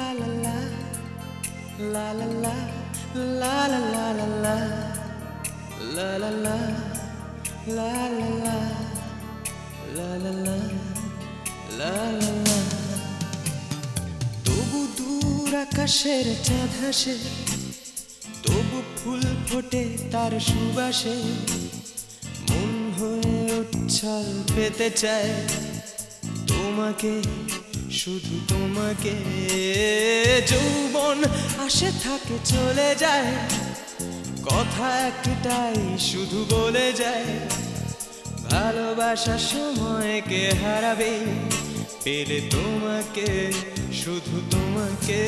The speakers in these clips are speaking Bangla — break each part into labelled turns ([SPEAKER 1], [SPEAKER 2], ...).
[SPEAKER 1] La la la la la la la la la la la la la la la la la la la la তবু দূর আকাশের চাঁদ হাসে তবু ফুল ফোটে তার সুবাসে মন হয়ে উচ্ছল পেতে চায় তোমাকে শুধু তোমাকে যৌবন আসে থাকে চলে যায় কথা একটাই শুধু বলে যায় ভালোবাসার সময়কে হারাবে পেলে তোমাকে শুধু তোমাকে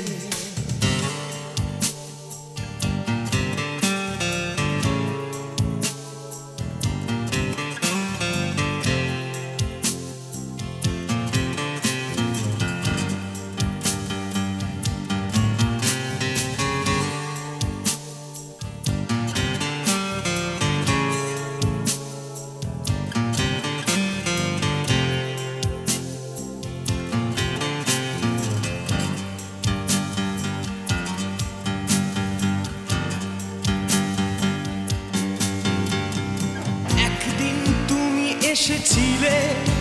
[SPEAKER 1] এসেছিলে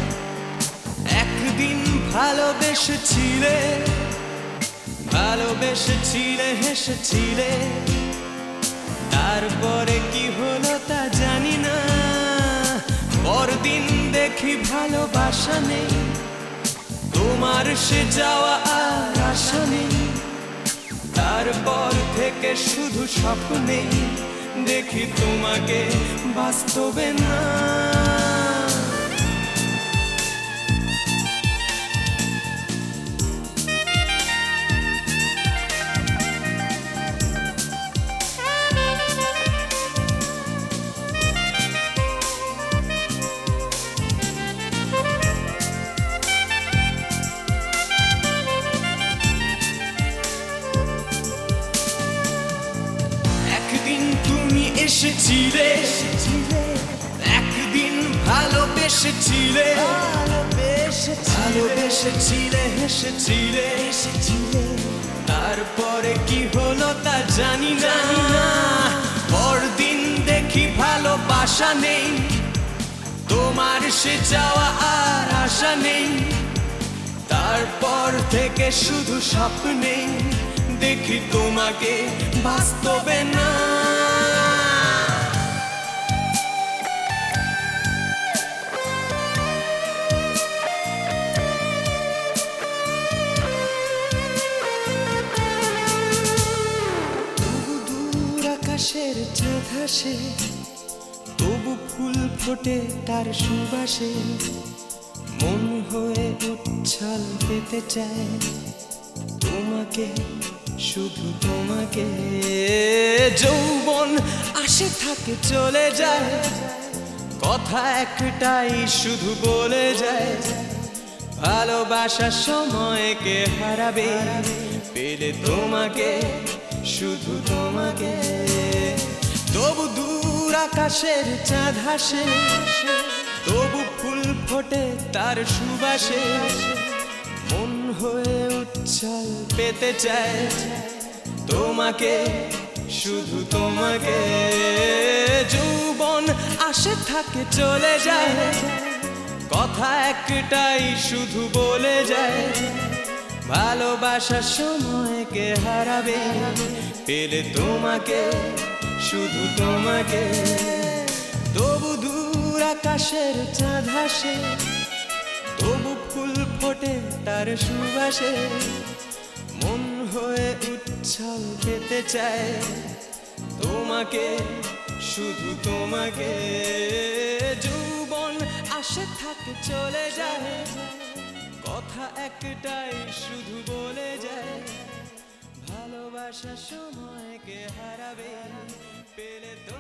[SPEAKER 1] একদিন ভালোবেসেছিলে ভালোবেসেছিলে হেসেছিলে তারপরে কি হলো তা জানি না পরদিন দেখি ভালোবাসা নেই তোমার সে যাওয়া আর আশা নেই তারপর থেকে শুধু স্বপ্নে দেখি তোমাকে বাস্তবে না এসেছিলে একদিন ভালোবেসেছিলে ভালোবেসেছিলে হেসেছিলে তারপরে কি হলো তা জানি না পরদিন দেখি ভালোবাসা নেই তোমার সে যাওয়া আর আশা নেই তারপর থেকে শুধু স্বপ্নে দেখি তোমাকে বাস্তবে না আকাশের চাঁদ হাসে তবু ফুল ফোটে তার সুবাসে মন হয়ে উচ্ছল পেতে চায় তোমাকে শুধু তোমাকে যৌবন আসে থাকে চলে যায় কথা একটাই শুধু বলে যায় ভালোবাসার সময়কে হারাবে পেলে তোমাকে শুধু তোমাকে তবু দূর আকাশের চাঁদ হাসে তবু ফুল ফোটে তার সুবাসে মন হয়ে উচ্ছল পেতে চায় তোমাকে শুধু তোমাকে যৌবন আসে থাকে চলে যায় কথা একটাই শুধু বলে যায় ভালোবাসার সময়কে হারাবে পেলে তোমাকে শুধু তোমাকে তবু দূর আকাশের চাঁদ হাসে তবু ফুল ফোটে তার সুবাসে মন হয়ে উচ্ছল পেতে চায় তোমাকে শুধু তোমাকে যৌবন আসে থাকে চলে যায় কথা একটাই শুধু বলে যায় ভালোবাসার সময়কে হারাবে পেলে